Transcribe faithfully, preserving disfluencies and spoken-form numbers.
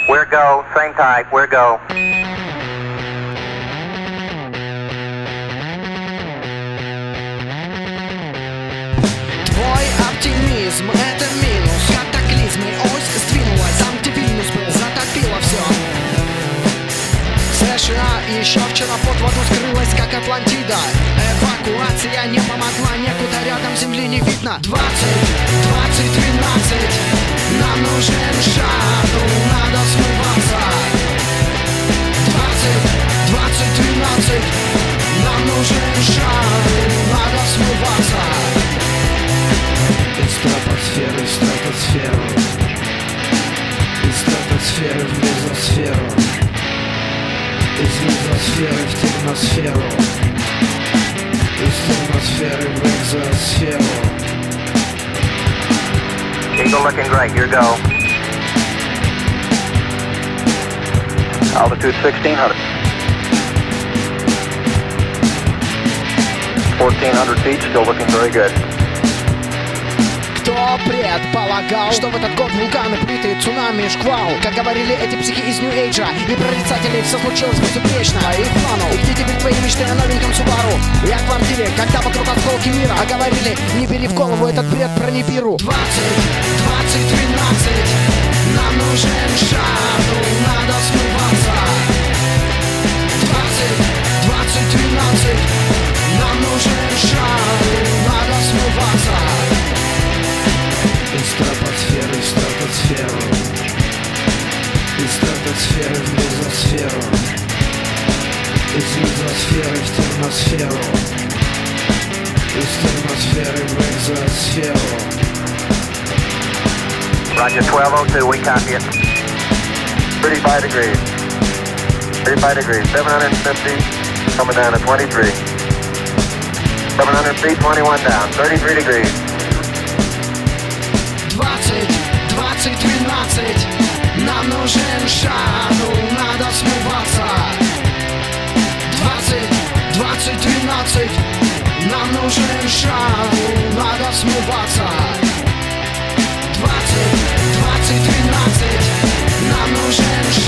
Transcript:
We're go, same type, we're go. Твой оптимизм — это минус. Катаклизмы, ось сдвинулась, антивирус был, затопило все. США еще вчера под воду скрылась, как Атлантида. Эвакуация не помогла, некуда рядом земли не видно. Двадцать, двадцать, двенадцать, нам нужен шаттл, надо смываться. Двадцать, двадцать, двенадцать, нам нужен шаттл, надо смываться. Из стратосферы в стратосферу, из стратосферы в мезосферу, из мезосферы в термосферу, из термосферы в экзосферу. Eagle looking great, your go. Altitude sixteen hundred. fourteen hundred feet, still looking very good. Кто предполагал, что в этот год вулканы, плиты, цунами, шквал? Как говорили эти психи из Нью-Эйджа и прорицатели, все случилось безупречно. Их плану, где теперь твои мечты о новеньком Субару? Я в квартире, когда вокруг осколки мира. А говорили, не бери в голову этот бред про Нибиру. Двадцать, двадцать, двенадцать, нам нужен шаттл, надо смываться. Двадцать, двадцать, двенадцать, нам нужен шаттл, надо смываться. Из стратосферы в стратосферу, из стратосферы в мезосферу, из мезосферы в термосферу, из термосферы в экзосферу. Roger, twelve oh two, we copy it. thirty-five degrees. thirty-five degrees, seven hundred fifty, coming down to twenty-three. seven hundred feet, twenty-one down, thirty-three degrees. Двадцать, двадцать, двенадцать, нам нужен шаттл, надо смываться. Двадцать, двадцать, двенадцать, нам нужен шаттл, надо смываться. Двадцать, двадцать, двенадцать, нам нужен шаттл.